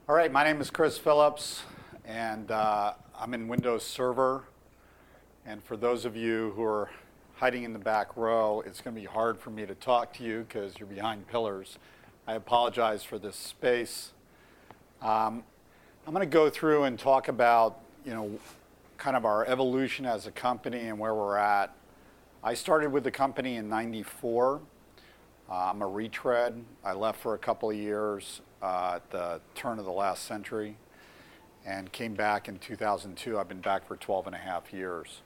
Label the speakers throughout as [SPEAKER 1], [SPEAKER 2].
[SPEAKER 1] All right, my name is Chris Phillips, and I'm in Windows Server. And for those of you who are hiding in the back row, it's going to be hard for me to talk to you because you're behind pillars. I apologize for this space. I'm going to go through and talk about, kind of our evolution as a company and where we're at. I started with the company in '94. I'm a retread. I left for a couple of years at the turn of the last century and came back in 2002. I've been back for 12 and a half years.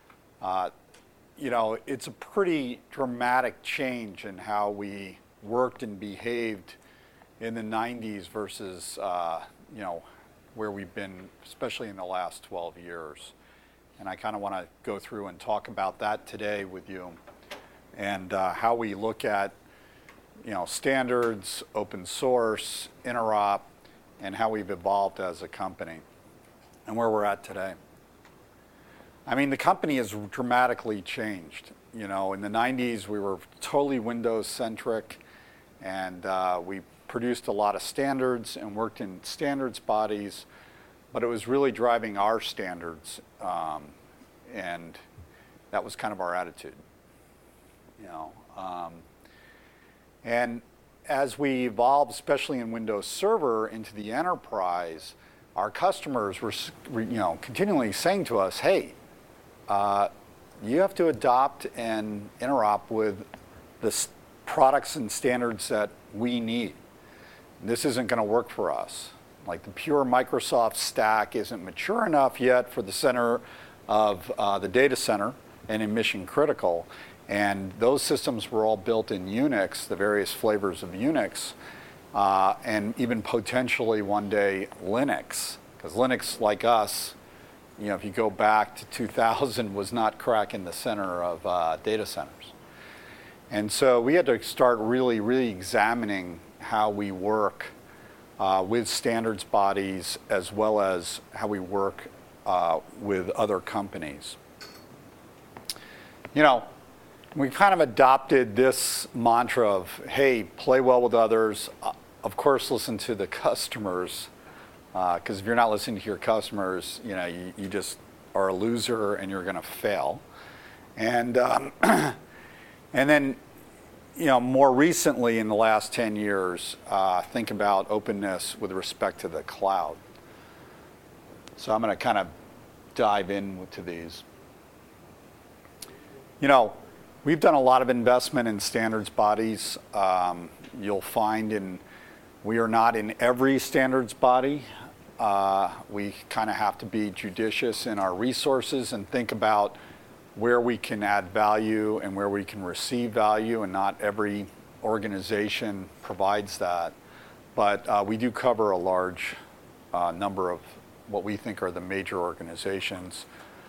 [SPEAKER 1] It's a pretty dramatic change in how we worked and behaved in the 90s versus, where we've been, especially in the last 12 years. And I kind of want to go through and talk about that today with you and how we look at standards, open source, interop, and how we've evolved as a company and where we're at today. I mean, the company has dramatically changed. In the 90s, we were totally Windows-centric, and we produced a lot of standards and worked in standards bodies, but it was really driving our standards, and that was kind of our attitude. And as we evolved, especially in Windows Server, into the enterprise, our customers were continually saying to us, hey, you have to adopt and interop with the products and standards that we need. This isn't going to work for us. Like the pure Microsoft stack isn't mature enough yet for the center of the data center and in mission critical. And those systems were all built in Unix, the various flavors of Unix, and even potentially one day Linux. Because Linux, like us, if you go back to 2000, was not cracking the center of data centers. And so we had to start really, really examining how we work with standards bodies as well as how we work with other companies. We kind of adopted this mantra of, hey, play well with others. Of course, listen to the customers, because if you're not listening to your customers, you just are a loser and you're going to fail. And and then, more recently in the last 10 years, think about openness with respect to the cloud. So I'm going to kind of dive into these. We've done a lot of investment in standards bodies. You'll find we are not in every standards body. We kind of have to be judicious in our resources and think about where we can add value and where we can receive value, and not every organization provides that. But we do cover a large number of what we think are the major organizations.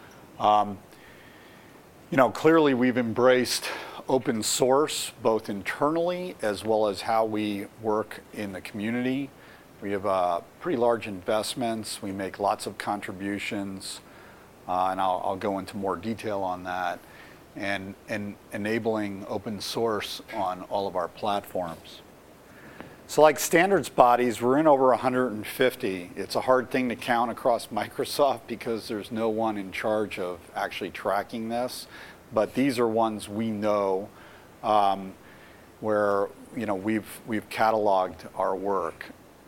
[SPEAKER 1] Clearly we've embraced open source, both internally as well as how we work in the community. We have pretty large investments. We make lots of contributions, and I'll go into more detail on that, and enabling open source on all of our platforms. So like standards bodies, we're in over 150. It's a hard thing to count across Microsoft because there's no one in charge of actually tracking this. But these are ones we know where we've cataloged our work.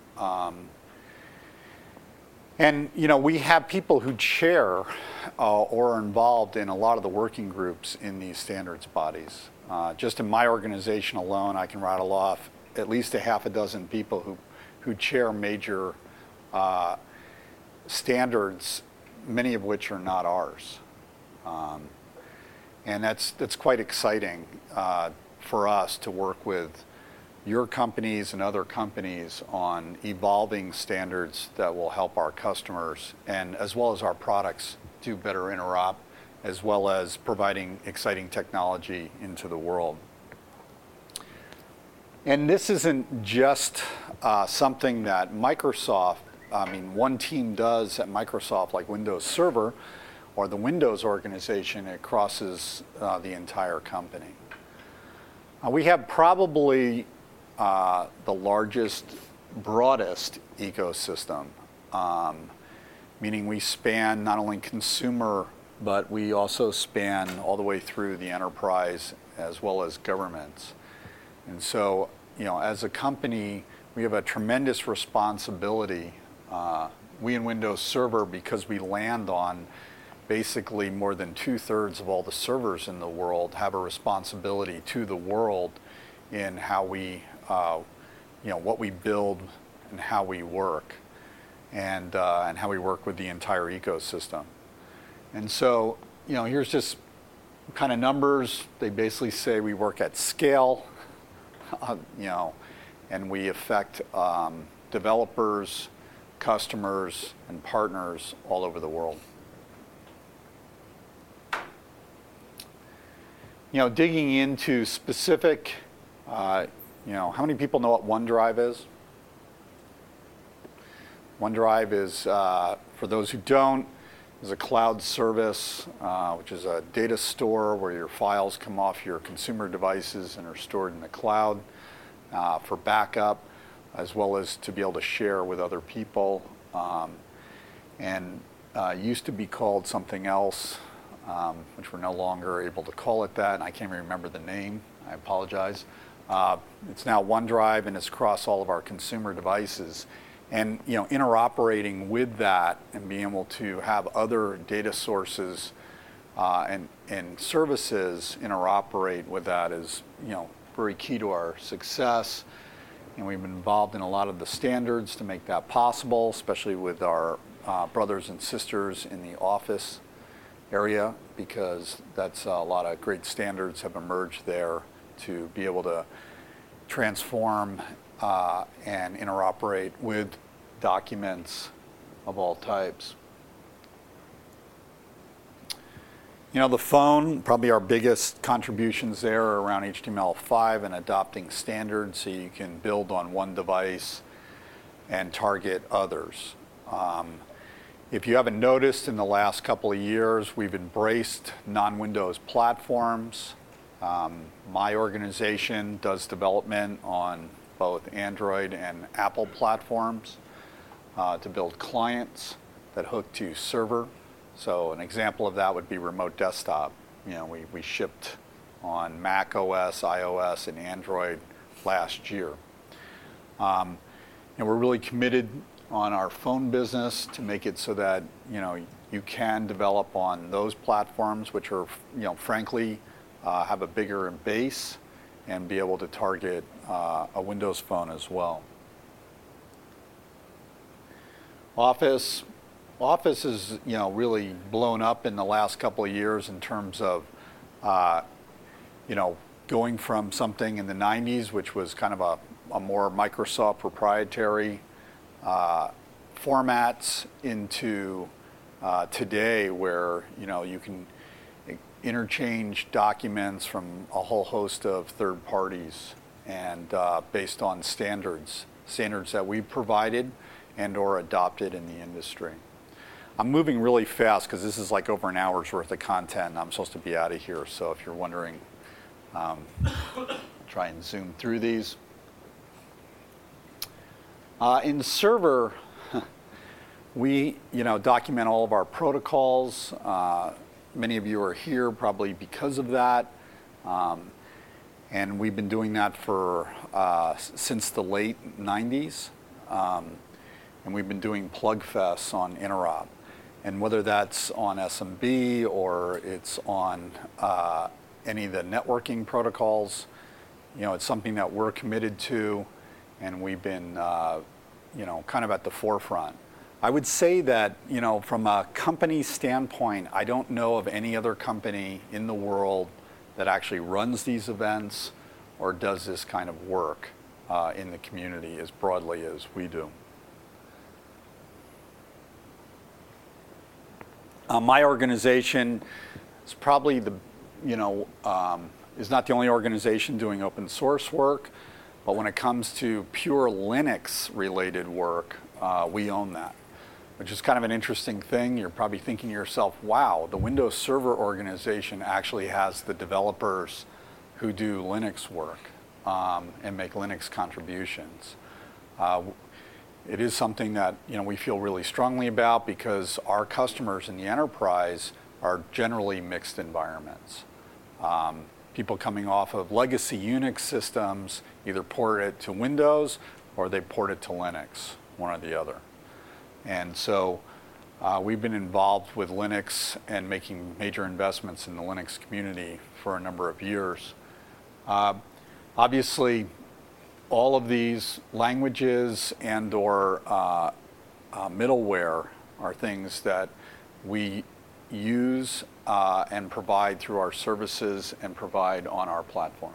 [SPEAKER 1] And we have people who chair or are involved in a lot of the working groups in these standards bodies. Just in my organization alone, I can rattle off at least a half a dozen people who chair major standards, many of which are not ours. And that's quite exciting for us to work with your companies and other companies on evolving standards that will help our customers, and as well as our products, do better interop, as well as providing exciting technology into the world. And this isn't just something that Microsoft, one team does at Microsoft, like Windows Server or the Windows organization. It crosses the entire company. We have probably the largest broadest ecosystem, meaning we span not only consumer, but we also span all the way through the enterprise as well as governments. And so, as a company, we have a tremendous responsibility. We in Windows Server, because we land on basically more than 2/3 of all the servers in the world, have a responsibility to the world in how we, what we build and how we work, and how we work with the entire ecosystem. And so, here's just kind of numbers. They basically say we work at scale, and we affect developers, customers, and partners all over the world. Digging into specific, how many people know what OneDrive is? OneDrive is, for those who don't, is a cloud service, which is a data store where your files come off your consumer devices and are stored in the cloud for backup, as well as to be able to share with other people. And used to be called something else, which we're no longer able to call it that. And I can't even remember the name. I apologize. It's now OneDrive, and it's across all of our consumer devices. And interoperating with that and being able to have other data sources and services interoperate with that is very key to our success. And we've been involved in a lot of the standards to make that possible, especially with our brothers and sisters in the Office area, because that's a lot of great standards have emerged there to be able to transform and interoperate with documents of all types. The phone, probably our biggest contributions there are around HTML5 and adopting standards so you can build on one device and target others. If you haven't noticed, in the last couple of years, we've embraced non-Windows platforms. My organization does development on both Android and Apple platforms to build clients that hook to server. So an example of that would be Remote Desktop. We shipped on Mac OS, iOS, and Android last year. We're really committed on our phone business to make it so that you can develop on those platforms, which are frankly have a bigger base, and be able to target a Windows phone as well. Office is really blown up in the last couple of years in terms of going from something in the 90s, which was kind of a more Microsoft proprietary formats, into today, where you can interchange documents from a whole host of third parties, and based on standards that we provided and or adopted in the industry. I'm moving really fast because this is like over an hour's worth of content, and I'm supposed to be out of here. So if you're wondering, try and zoom through these. In server, we document all of our protocols. Many of you are here probably because of that. And we've been doing that for since the late 90s. And we've been doing Plugfests on Interop. And whether that's on SMB or it's on any of the networking protocols, it's something that we're committed to, and we've been kind of at the forefront. I would say that, from a company standpoint, I don't know of any other company in the world that actually runs these events or does this kind of work in the community as broadly as we do. My organization is probably is not the only organization doing open source work, but when it comes to pure Linux related work, we own that, which is kind of an interesting thing. You're probably thinking to yourself, wow, the Windows Server organization actually has the developers who do Linux work and make Linux contributions. It is something that we feel really strongly about because our customers in the enterprise are generally mixed environments. People coming off of legacy Unix systems either port it to Windows or they port it to Linux, one or the other. And so we've been involved with Linux and making major investments in the Linux community for a number of years. Obviously, all of these languages and or middleware are things that we use and provide through our services and provide on our platform.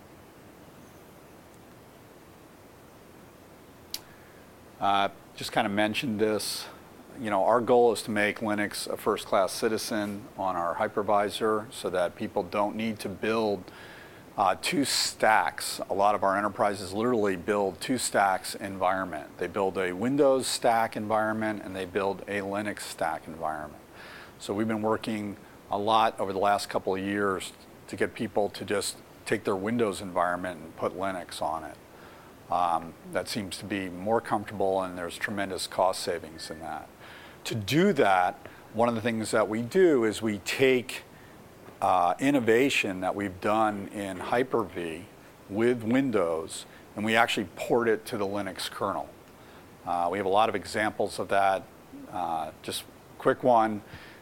[SPEAKER 1] Just kind of mentioned this. Our goal is to make Linux a first-class citizen on our hypervisor so that people don't need to build two stacks. A lot of our enterprises literally build two stacks environment. They build a Windows stack environment and they build a Linux stack environment. So we've been working a lot over the last couple of years to get people to just take their Windows environment and put Linux on it. That seems to be more comfortable and there's tremendous cost savings in that. To do that, one of the things that we do is we take innovation that we've done in Hyper-V with Windows, and we actually port it to the Linux kernel. We have a lot of examples of that. Just quick one,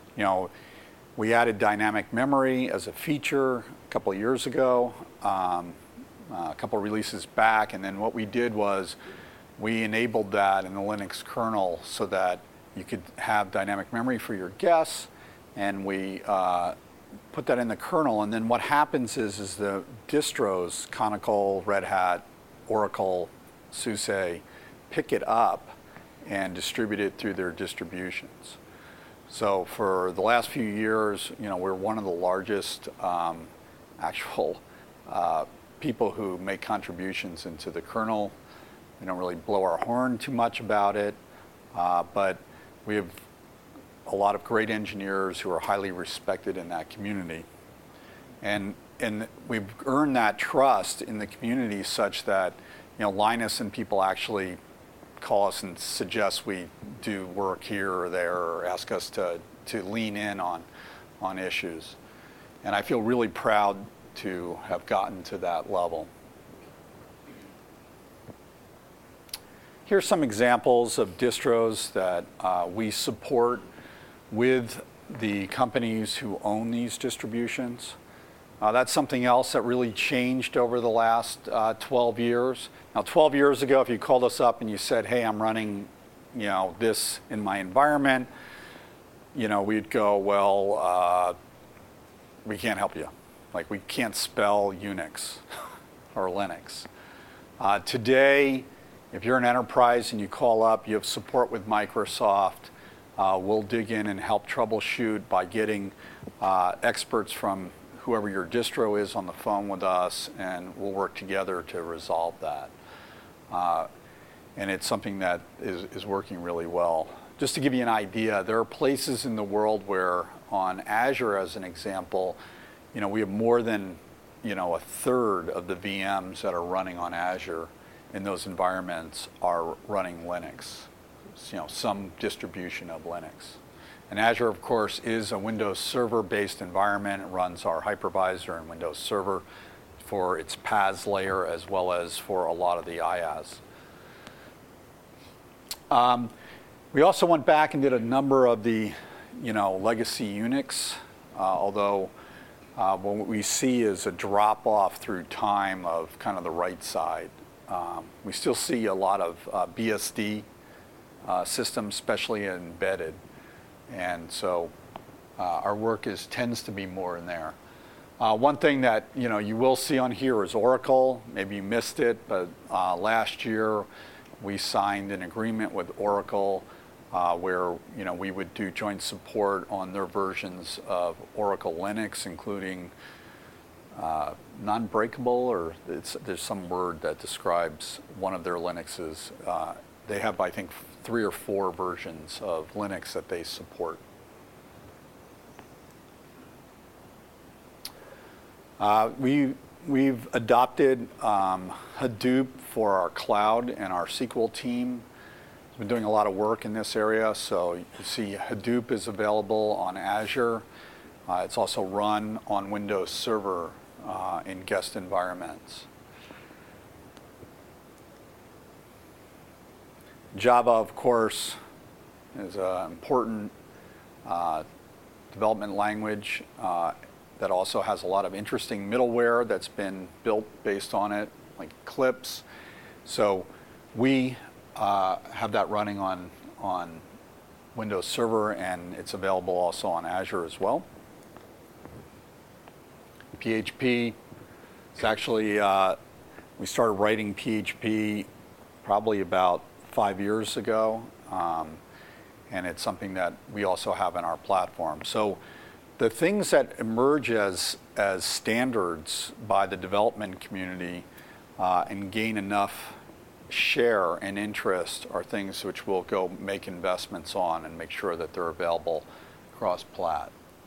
[SPEAKER 1] we added dynamic memory as a feature a couple of years ago, a couple of releases back, and then what we did was we enabled that in the Linux kernel so that you could have dynamic memory for your guests, and we put that in the kernel, and then what happens is the distros, Conical, Red Hat, Oracle, SUSE, pick it up and distribute it through their distributions. So for the last few years, we're one of the largest actual people who make contributions into the kernel. We don't really blow our horn too much about it, but we have a lot of great engineers who are highly respected in that community. And we've earned that trust in the community such that Linus and people actually call us and suggest we do work here or there or ask us to lean in on issues. And I feel really proud to have gotten to that level. Here's some examples of distros that we support with the companies who own these distributions. That's something else that really changed over the last 12 years. Now, 12 years ago, if you called us up and you said, hey, I'm running this in my environment, we'd go, well, we can't help you. Like, we can't spell Unix or Linux. Today, if you're an enterprise and you call up, you have support with Microsoft, we'll dig in and help troubleshoot by getting experts from whoever your distro is on the phone with us, and we'll work together to resolve that. And it's something that is working really well. Just to give you an idea, there are places in the world where on Azure, as an example, we have more than a third of the VMs that are running on Azure in those environments are running Linux. Some distribution of Linux. And Azure, of course, is a Windows Server-based environment. It runs our hypervisor and Windows Server for its PaaS layer as well as for a lot of the IaaS. We also went back and did a number of the legacy Unix, although what we see is a drop-off through time of kind of the right side. We still see a lot of BSD systems, especially embedded. And so our work tends to be more in there. One thing that you will see on here is Oracle. Maybe you missed it, but last year we signed an agreement with Oracle where we would do joint support on their versions of Oracle Linux, including non-breakable, or there's some word that describes one of their Linuxes. They have, I think, 3 or 4 versions of Linux that they support. We we've adopted Hadoop for our cloud, and our SQL team has been doing a lot of work in this area. So you see Hadoop is available on Azure. It's also run on Windows Server in guest environments. Java, of course, is an important development language that also has a lot of interesting middleware that's been built based on it, like Eclipse. So we have that running on Windows Server, and it's available also on Azure as well. PHP, it's actually, we started writing PHP probably about 5 years ago, and it's something that we also have in our platform. So the things that emerge as standards by the development community and gain enough share and interest are things which we'll go make investments on and make sure that they're available cross-plat.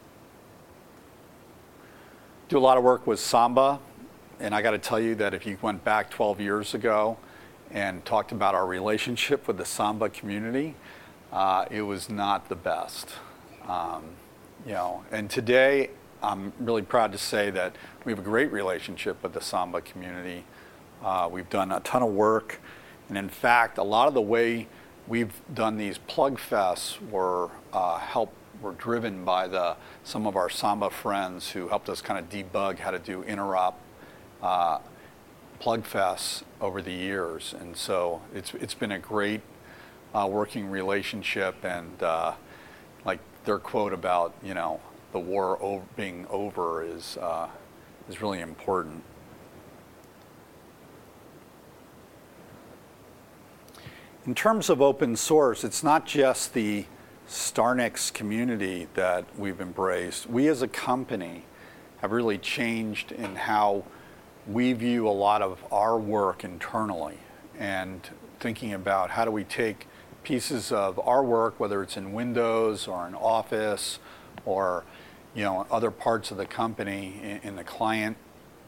[SPEAKER 1] Do a lot of work with Samba, and I got to tell you that if you went back 12 years ago and talked about our relationship with the Samba community, it was not the best. And today I'm really proud to say that we have a great relationship with the Samba community. We've done a ton of work, and in fact, a lot of the way we've done these plug fests were driven by some of our Samba friends who helped us kind of debug how to do interop plug fests over the years, and so it's been a great working relationship, and like their quote about the war being over is really important. In terms of open source, it's not just the Starnix community that we've embraced. We as a company have really changed in how we view a lot of our work internally, and thinking about how do we take pieces of our work, whether it's in Windows or in Office or other parts of the company in the client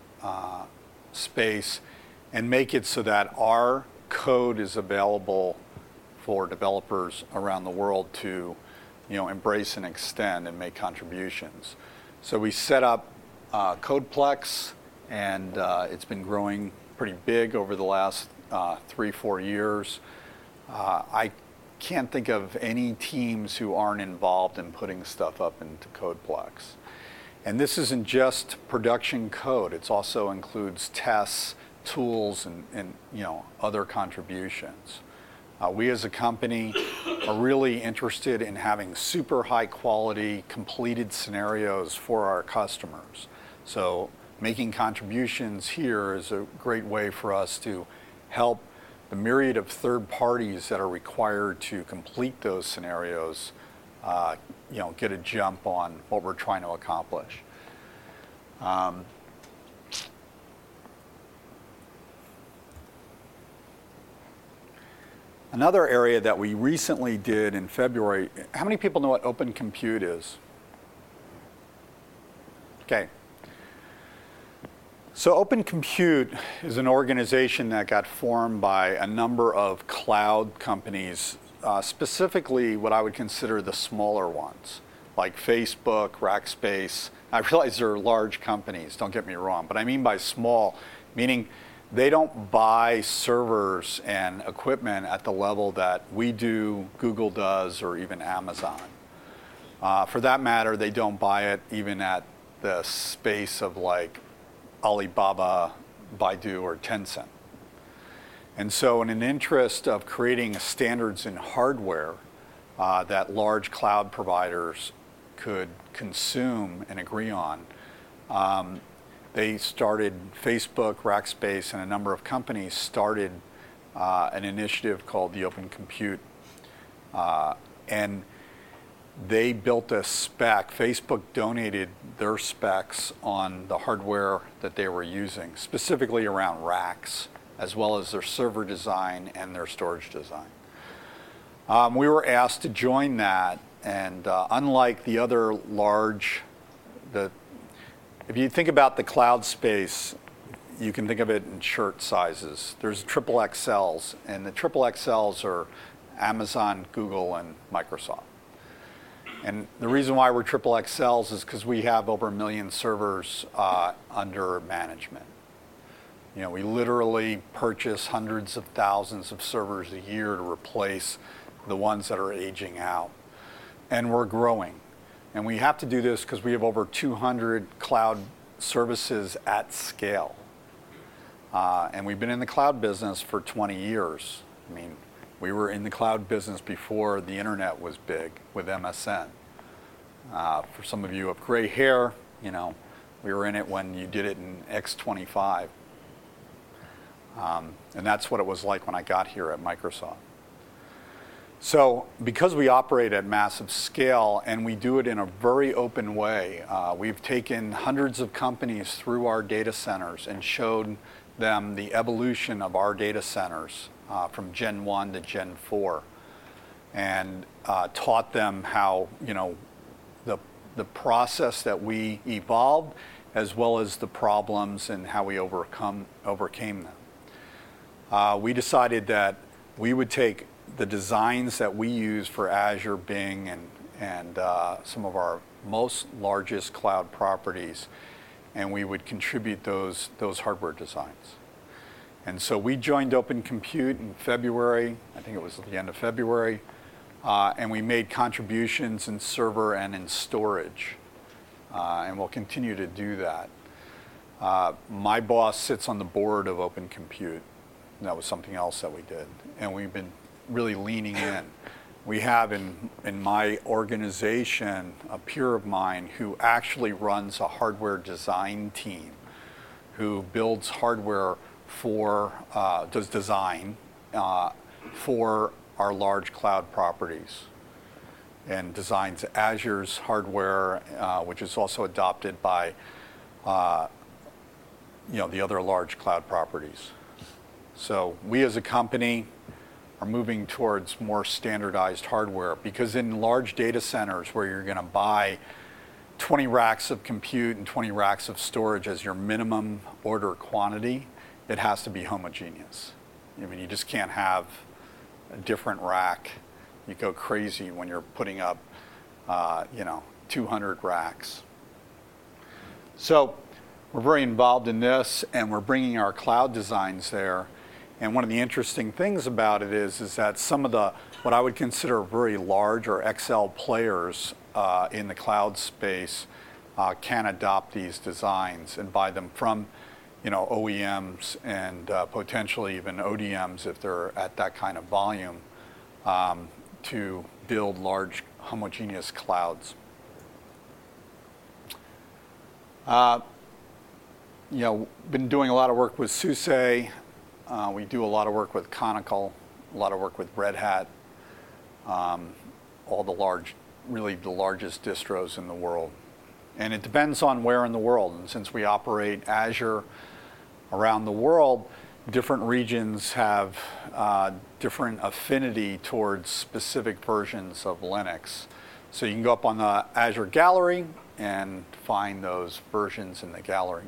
[SPEAKER 1] space, and make it so that our code is available for developers around the world to embrace and extend and make contributions. So we set up CodePlex, and it's been growing pretty big over the last 3-4 years. I can't think of any teams who aren't involved in putting stuff up into CodePlex. And this isn't just production code. It also includes tests, tools, and other contributions. We as a company are really interested in having super high quality completed scenarios for our customers. So making contributions here is a great way for us to help the myriad of third parties that are required to complete those scenarios get a jump on what we're trying to accomplish. Another area that we recently did in February, how many people know what Open Compute is? Okay. So Open Compute is an organization that got formed by a number of cloud companies, specifically what I would consider the smaller ones, like Facebook, Rackspace. I realize they're large companies, don't get me wrong, but I mean by small, meaning they don't buy servers and equipment at the level that we do, Google does, or even Amazon. For that matter, they don't buy it even at the space of like Alibaba, Baidu, or Tencent. And so in an interest of creating standards in hardware that large cloud providers could consume and agree on, they started, Facebook, Rackspace, and a number of companies started an initiative called the Open Compute. And they built a spec. Facebook donated their specs on the hardware that they were using, specifically around racks, as well as their server design and their storage design. We were asked to join that, and unlike the other large, if you think about the cloud space, you can think of it in shirt sizes. There's triple XLs, and the triple XLs are Amazon, Google, and Microsoft. And the reason why we're triple XLs is because we have over 1 million servers under management. You know, we literally purchase hundreds of thousands of servers a year to replace the ones that are aging out. And we're growing. And we have to do this because we have over 200 cloud services at scale. And we've been in the cloud business for 20 years. I mean, we were in the cloud business before the internet was big with MSN. For some of you who have gray hair, you know, we were in it when you did it in X25. And that's what it was like when I got here at Microsoft. So because we operate at massive scale and we do it in a very open way, we've taken hundreds of companies through our data centers and showed them the evolution of our data centers from Gen 1 to Gen 4 and taught them how, you know, the process that we evolved as well as the problems and how we overcame them. We decided that we would take the designs that we use for Azure, Bing, and some of our most largest cloud properties, and we would contribute those hardware designs. And so we joined Open Compute in February, I think it was at the end of February, and we made contributions in server and in storage, and we'll continue to do that. My boss sits on the board of Open Compute. And that was something else that we did, and we've been really leaning in. We have in my organization a peer of mine who actually runs a hardware design team, who builds hardware does design for our large cloud properties, and designs Azure's hardware, which is also adopted by the other large cloud properties. So we as a company are moving towards more standardized hardware, because in large data centers where you're going to buy 20 racks of compute and 20 racks of storage as your minimum order quantity, it has to be homogeneous. I mean, you just can't have a different rack. You go crazy when you're putting up 200 racks. So we're very involved in this, and we're bringing our cloud designs there. And one of the interesting things about it is that some of the, what I would consider very large or XL players in the cloud space can adopt these designs and buy them from, OEMs and potentially even ODMs if they're at that kind of volume to build large homogeneous clouds. Been doing a lot of work with SUSE. We do a lot of work with Conical, a lot of work with Red Hat, all the largest distros in the world. And it depends on where in the world. And since we operate Azure around the world, different regions have different affinity towards specific versions of Linux. So you can go up on the Azure Gallery and find those versions in the gallery.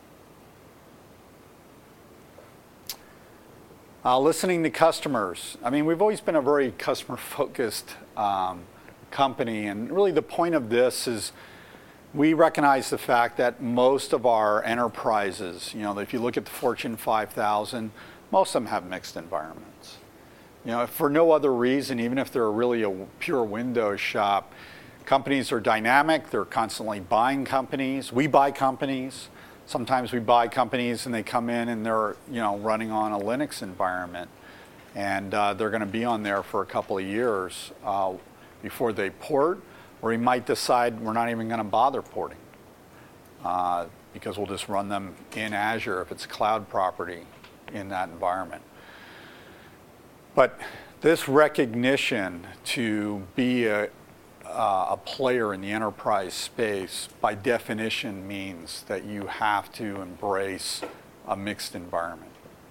[SPEAKER 1] Listening to customers. I mean, we've always been a very customer-focused company, and really the point of this is we recognize the fact that most of our enterprises, if you look at the Fortune 5000, most of them have mixed environments. For no other reason, even if they're really a pure Windows shop, companies are dynamic. They're constantly buying companies. We buy companies. Sometimes we buy companies and they come in and they're running on a Linux environment, and they're going to be on there for a couple of years before they port, or we might decide we're not even going to bother porting because we'll just run them in Azure if it's a cloud property in that environment. But this recognition to be a player in the enterprise space, by definition, means that you have to embrace a mixed environment.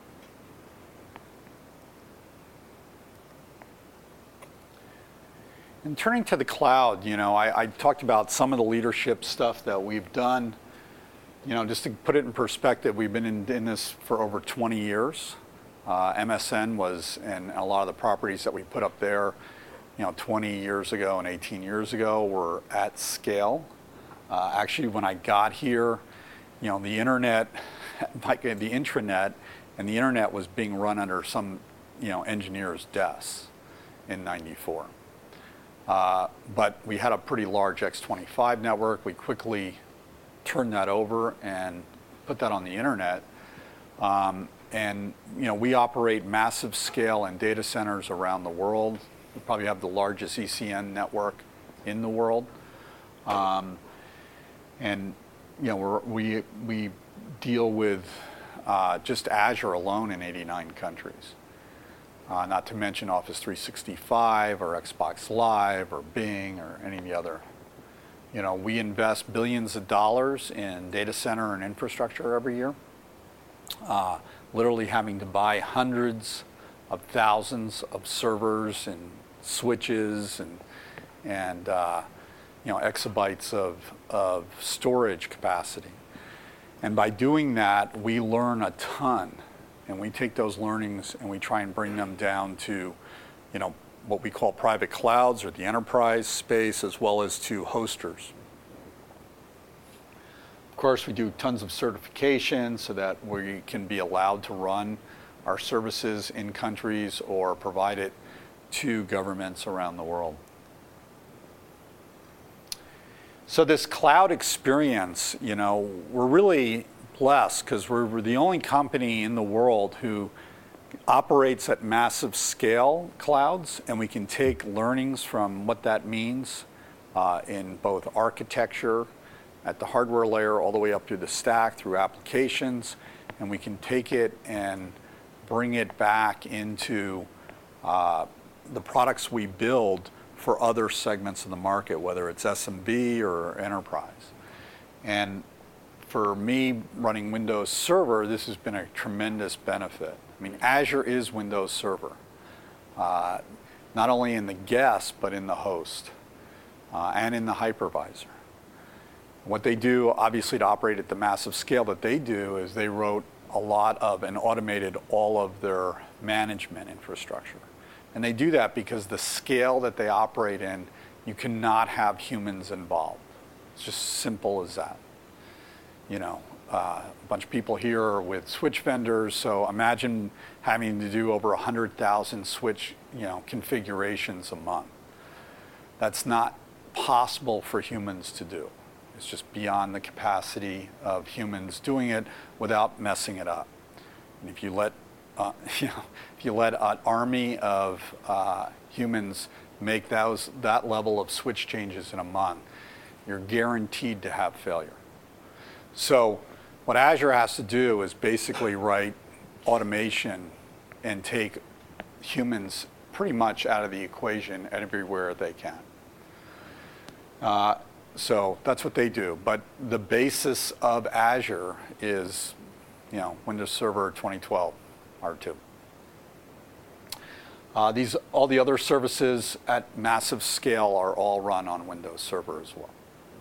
[SPEAKER 1] And turning to the cloud, I talked about some of the leadership stuff that we've done. Just to put it in perspective, we've been in this for over 20 years. MSN was, and a lot of the properties that we put up there, 20 years ago and 18 years ago were at scale. Actually, when I got here, the internet, like the intranet, and the internet was being run under some, engineer's desks in '94. But we had a pretty large X25 network. We quickly turned that over and put that on the internet. We operate massive scale and data centers around the world. We probably have the largest ECN network in the world. We deal with just Azure alone in 89 countries. Not to mention Office 365 or Xbox Live or Bing or any of the other. We invest billions of dollars in data center and infrastructure every year. Literally having to buy hundreds of thousands of servers and switches and exabytes of storage capacity. And by doing that, we learn a ton, and we take those learnings and we try and bring them down to, what we call private clouds or the enterprise space, as well as to hosters. Of course, we do tons of certification so that we can be allowed to run our services in countries or provide it to governments around the world. So this cloud experience, we're really blessed because we're the only company in the world who operates at massive scale clouds, and we can take learnings from what that means in both architecture at the hardware layer all the way up through the stack through applications, and we can take it and bring it back into the products we build for other segments of the market, whether it's SMB or enterprise. And for me running Windows Server, this has been a tremendous benefit. Azure is Windows Server, not only in the guest, but in the host and in the hypervisor. What they do, obviously, to operate at the massive scale that they do is they wrote a lot of and automated all of their management infrastructure. And they do that because the scale that they operate in, you cannot have humans involved. It's just simple as that. A bunch of people here are with switch vendors, so imagine having to do over 100,000 switch, configurations a month. That's not possible for humans to do. It's just beyond the capacity of humans doing it without messing it up. And if you let an army of humans make that level of switch changes in a month, you're guaranteed to have failure. So what Azure has to do is basically write automation and take humans pretty much out of the equation everywhere they can. So that's what they do. But the basis of Azure is, Windows Server 2012 R2. All the other services at massive scale are all run on Windows Server as well.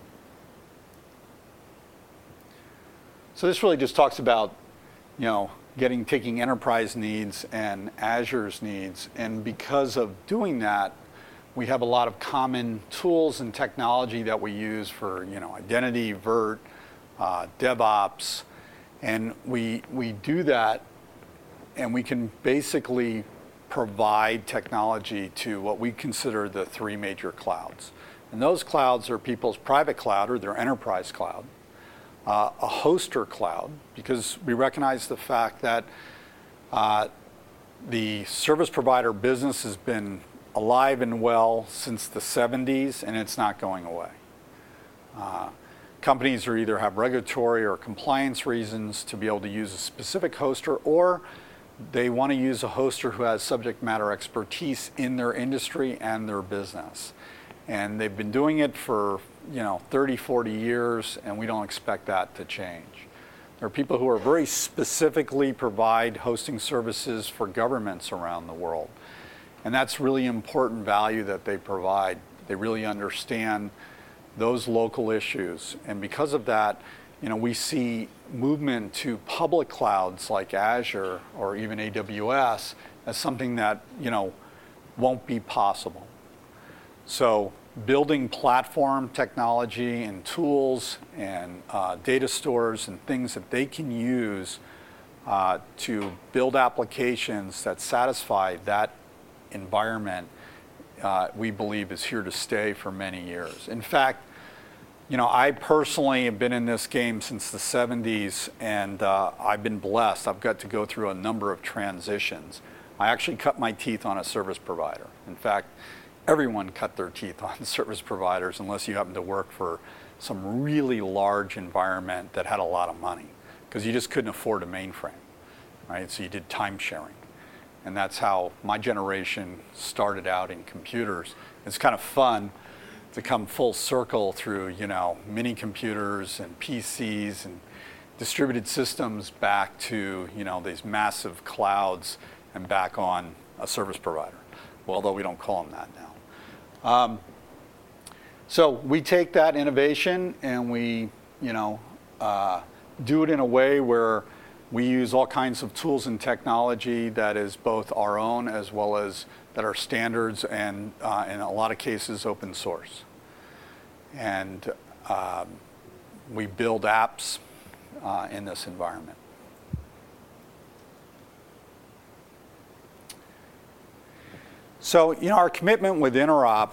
[SPEAKER 1] So this really just talks about, taking enterprise needs and Azure's needs, and because of doing that, we have a lot of common tools and technology that we use for, identity, Vert, DevOps, and we do that, and we can basically provide technology to what we consider the three major clouds. And those clouds are people's private cloud or their enterprise cloud, a hoster cloud, because we recognize the fact that the service provider business has been alive and well since the 70s, and it's not going away. Companies either have regulatory or compliance reasons to be able to use a specific hoster, or they want to use a hoster who has subject matter expertise in their industry and their business. And they've been doing it for 30, 40 years, and we don't expect that to change. There are people who are very specifically provide hosting services for governments around the world. And that's really important value that they provide. They really understand those local issues. And because of that, we see movement to public clouds like Azure or even AWS as something that, won't be possible. So building platform technology and tools and data stores and things that they can use to build applications that satisfy that environment, we believe is here to stay for many years. In fact, I personally have been in this game since the 70s, and I've been blessed. I've got to go through a number of transitions. I actually cut my teeth on a service provider. In fact, everyone cut their teeth on service providers unless you happen to work for some really large environment that had a lot of money, because you just couldn't afford a mainframe, right? So you did time sharing. And that's how my generation started out in computers. It's kind of fun to come full circle through, mini computers and PCs and distributed systems back to, these massive clouds and back on a service provider. Well, although we don't call them that now. So we take that innovation and we, do it in a way where we use all kinds of tools and technology that is both our own as well as that are standards and in a lot of cases open source. And we build apps in this environment. So, our commitment with Interop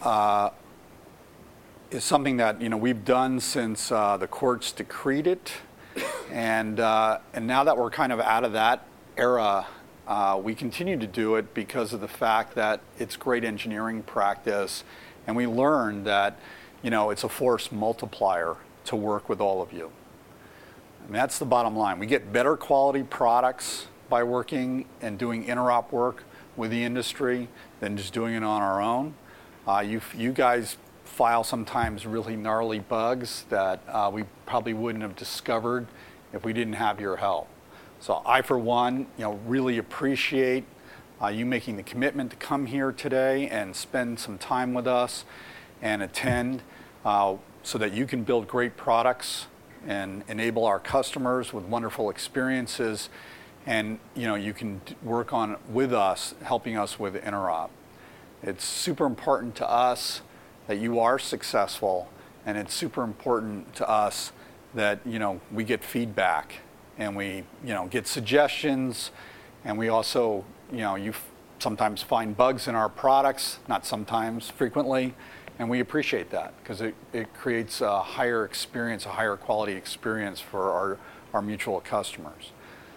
[SPEAKER 1] is something that, we've done since the courts decreed it. And now that we're kind of out of that era, we continue to do it because of the fact that it's great engineering practice, and we learned that, it's a force multiplier to work with all of you. And that's the bottom line. We get better quality products by working and doing Interop work with the industry than just doing it on our own. You guys file sometimes really gnarly bugs that we probably wouldn't have discovered if we didn't have your help. So I, for one, really appreciate you making the commitment to come here today and spend some time with us and attend so that you can build great products and enable our customers with wonderful experiences. And you can work on with us, helping us with Interop. It's super important to us that you are successful, and it's super important to us that we get feedback and we get suggestions, and we also you sometimes find bugs in our products, not sometimes, frequently, and we appreciate that because it creates a higher experience, a higher quality experience for our mutual customers.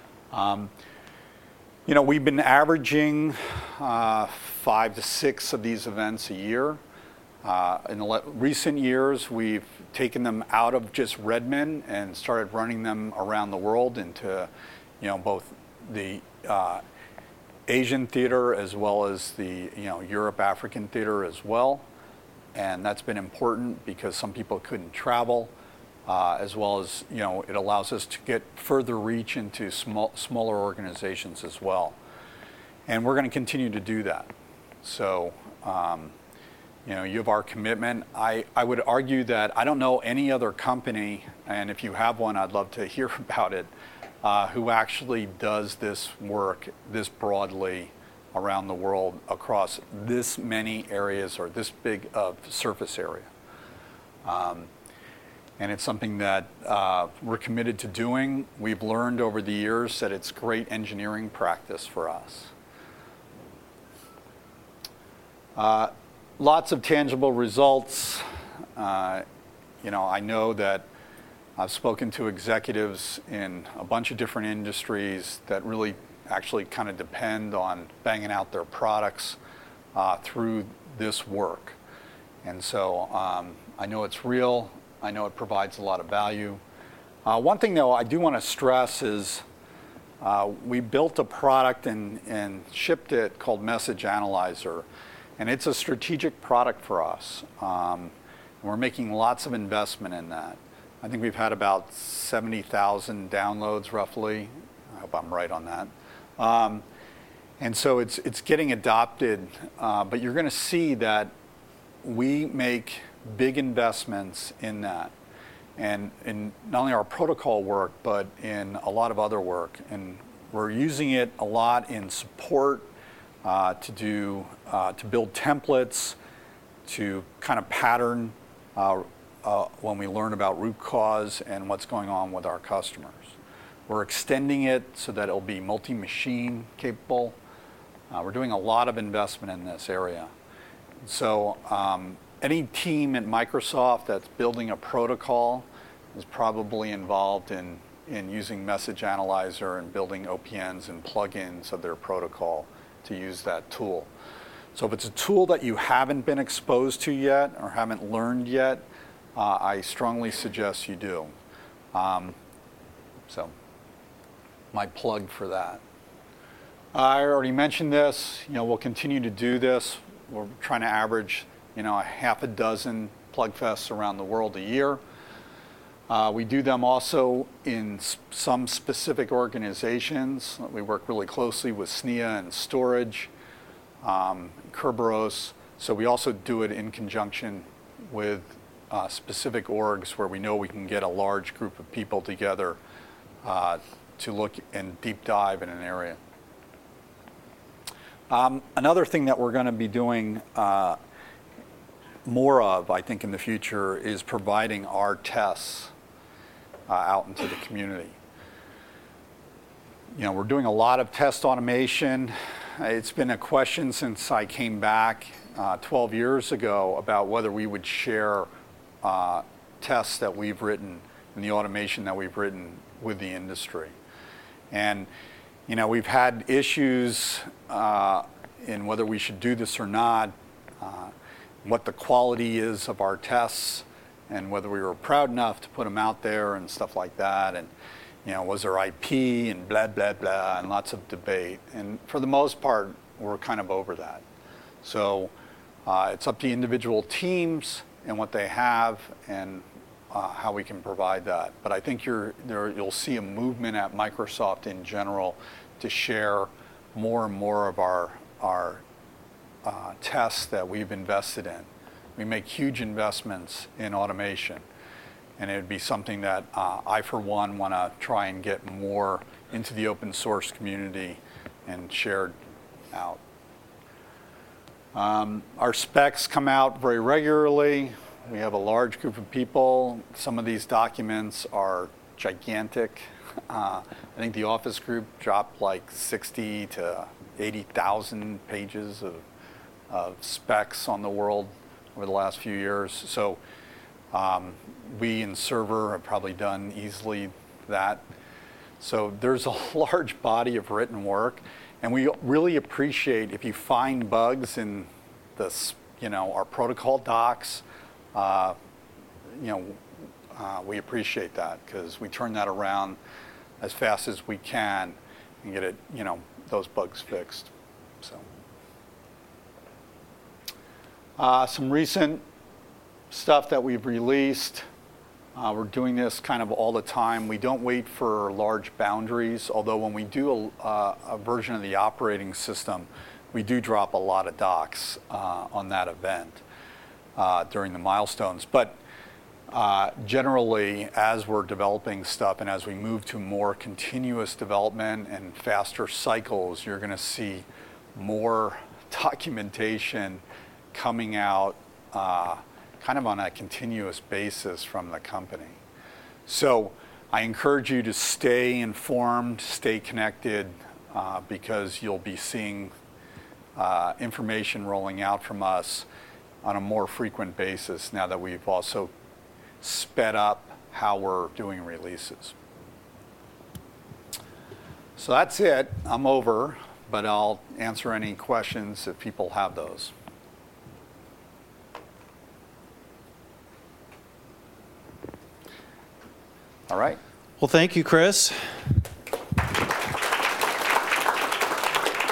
[SPEAKER 1] We've been averaging 5 to 6 of these events a year. In the recent years, we've taken them out of just Redmond and started running them around the world into, both the Asian theater as well as the, Europe, African theater as well. And that's been important because some people couldn't travel. As well as, it allows us to get further reach into smaller organizations as well. And we're going to continue to do that. So, you have our commitment. I would argue that I don't know any other company, and if you have one, I'd love to hear about it, who actually does this work this broadly around the world across this many areas or this big of surface area. And it's something that we're committed to doing. We've learned over the years that it's great engineering practice for us. Lots of tangible results. I know that I've spoken to executives in a bunch of different industries that really actually kind of depend on banging out their products through this work. And so I know it's real. I know it provides a lot of value. One thing, though, I do want to stress is we built a product and shipped it called Message Analyzer, and it's a strategic product for us. We're making lots of investment in that. I think we've had about 70,000 downloads, roughly. I hope I'm right on that. And so it's getting adopted, but you're going to see that we make big investments in that. and in not only our protocol work, but in a lot of other work. And we're using it a lot in support to build templates, to kind of pattern when we learn about root cause and what's going on with our customers. We're extending it so that it'll be multi-machine capable. We're doing a lot of investment in this area. So any team at Microsoft that's building a protocol is probably involved in using Message Analyzer and building OPNs and plugins of their protocol to use that tool. So if it's a tool that you haven't been exposed to yet or haven't learned yet, I strongly suggest you do. So my plug for that. I already mentioned this. We'll continue to do this. We're trying to average, a half a dozen PlugFests around the world a year. We do them also in some specific organizations. We work really closely with SNIA and Storage, Kerberos. So we also do it in conjunction with specific orgs where we know we can get a large group of people together to look and deep dive in an area. Another thing that we're going to be doing more of, I think, in the future is providing our tests out into the community. We're doing a lot of test automation. It's been a question since I came back 12 years ago about whether we would share tests that we've written and the automation that we've written with the industry. And we've had issues in whether we should do this or not, what the quality is of our tests, and whether we were proud enough to put them out there and stuff like that. And was there IP and blah, blah, blah, and lots of debate. And for the most part, we're kind of over that. So it's up to individual teams and what they have and how we can provide that. But I think you'll see a movement at Microsoft in general to share more and more of our tests that we've invested in. We make huge investments in automation, and it would be something that I, for one, want to try and get more into the open source community and shared out. Our specs come out very regularly. We have a large group of people. Some of these documents are gigantic. I think the Office group dropped like 60 to 80,000 pages of specs on the world over the last few years. So we in Server have probably done easily that. So there's a large body of written work, and we really appreciate if you find bugs in this, our protocol docs. We appreciate that because we turn that around as fast as we can and get it, those bugs fixed. So, some recent stuff that we've released. We're doing this kind of all the time. We don't wait for large boundaries, although when we do a version of the operating system, we do drop a lot of docs on that event during the milestones. But generally, as we're developing stuff and as we move to more continuous development and faster cycles, you're going to see more documentation coming out kind of on a continuous basis from the company. So I encourage you to stay informed, stay connected, because you'll be seeing information rolling out from us on a more frequent basis now that we've also sped up how we're doing releases. So that's it. I'm over, but I'll answer any questions if people have those. All right.
[SPEAKER 2] Well, thank you, Chris.